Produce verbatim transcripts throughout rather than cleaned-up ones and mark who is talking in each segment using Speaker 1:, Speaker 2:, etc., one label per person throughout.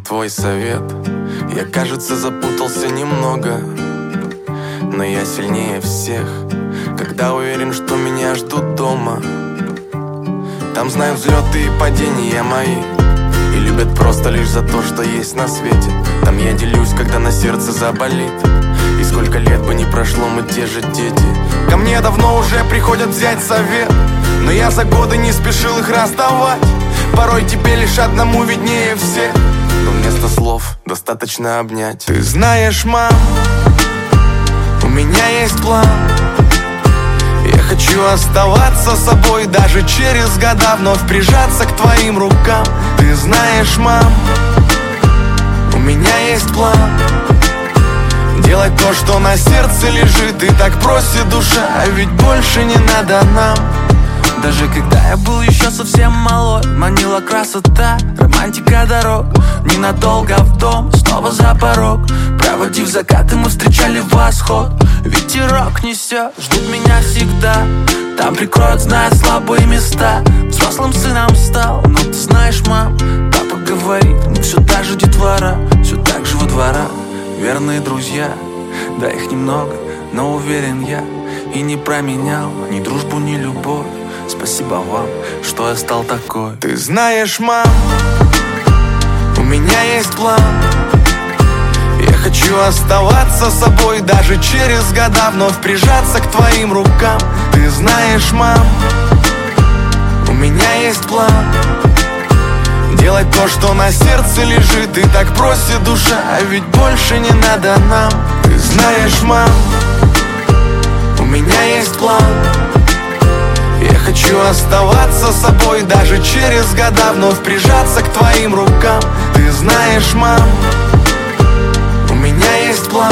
Speaker 1: твой совет. Я, кажется, запутался немного, но я сильнее всех, когда уверен, что меня ждут дома. Там знают взлеты и падения мои, и любят просто лишь за то, что есть на свете. Там я делюсь, когда на сердце заболит, и сколько лет бы не прошло, мы те же дети. Ко мне давно уже приходят взять совет, но я за годы не спешил их раздавать. Порой тебе лишь одному виднее всех, но вместо слов достаточно обнять. Ты знаешь, мам, у меня есть план. Я хочу оставаться собой даже через года, вновь прижаться к твоим рукам. Ты знаешь, мам, у меня есть план. Делать то, что на сердце лежит, и так просит душа, а ведь больше не надо нам.
Speaker 2: Даже когда я был еще совсем малой, манила красота, романтика дорог. Ненадолго в дом, снова за порог. Проводив закаты, мы встречали восход. Ветерок несет, ждут меня всегда. Там прикроют, знают слабые места. Взрослым сыном стал, но ты знаешь, мам, папа говорит, мы все та же детвора, все так же во дворах. Верные друзья, да их немного, но уверен я, и не променял ни дружбу, ни любовь. Спасибо вам, что я стал такой.
Speaker 1: Ты знаешь, мам, у меня есть план. Я хочу оставаться собой даже через года, вновь прижаться к твоим рукам. Ты знаешь, мам, у меня есть план. Делать то, что на сердце лежит, и так просит душа, а ведь больше не надо нам. Ты знаешь, мам, у меня есть план. Я хочу оставаться собой даже через года, вновь прижаться к твоим рукам. Ты знаешь, мам, у меня есть план.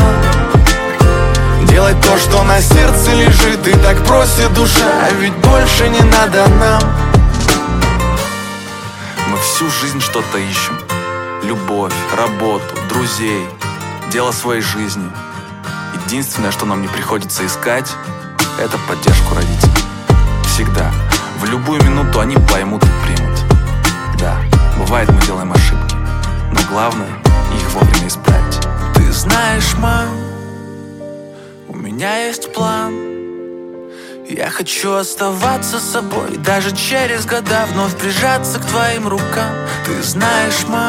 Speaker 1: Делать то, что на сердце лежит, и так просит душа, а ведь больше не надо нам.
Speaker 2: Мы всю жизнь что-то ищем: любовь, работу, друзей, дело своей жизни. Единственное, что нам не приходится искать, это поддержку родителей. Всегда, в любую минуту они поймут и примут. Да, бывает, мы делаем ошибки, но главное их вовремя исправить. Ты знаешь, мам, у меня есть план. Я хочу оставаться собой даже через года, вновь прижаться к твоим рукам. Ты знаешь, мам,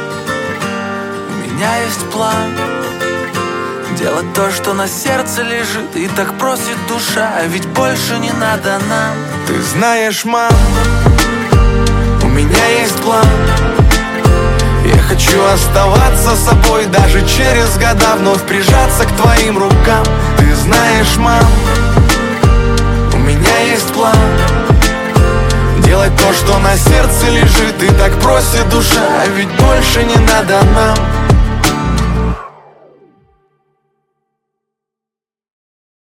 Speaker 2: у меня есть план. Делать то, что на сердце лежит, и так просит душа, а ведь больше не надо нам.
Speaker 1: Ты знаешь, мам, у меня есть план. Я хочу оставаться собой даже через года, вновь прижаться к твоим рукам. Ты знаешь, мам, у меня есть план. Делать то, что на сердце лежит, и так просит душа, а ведь больше не надо нам.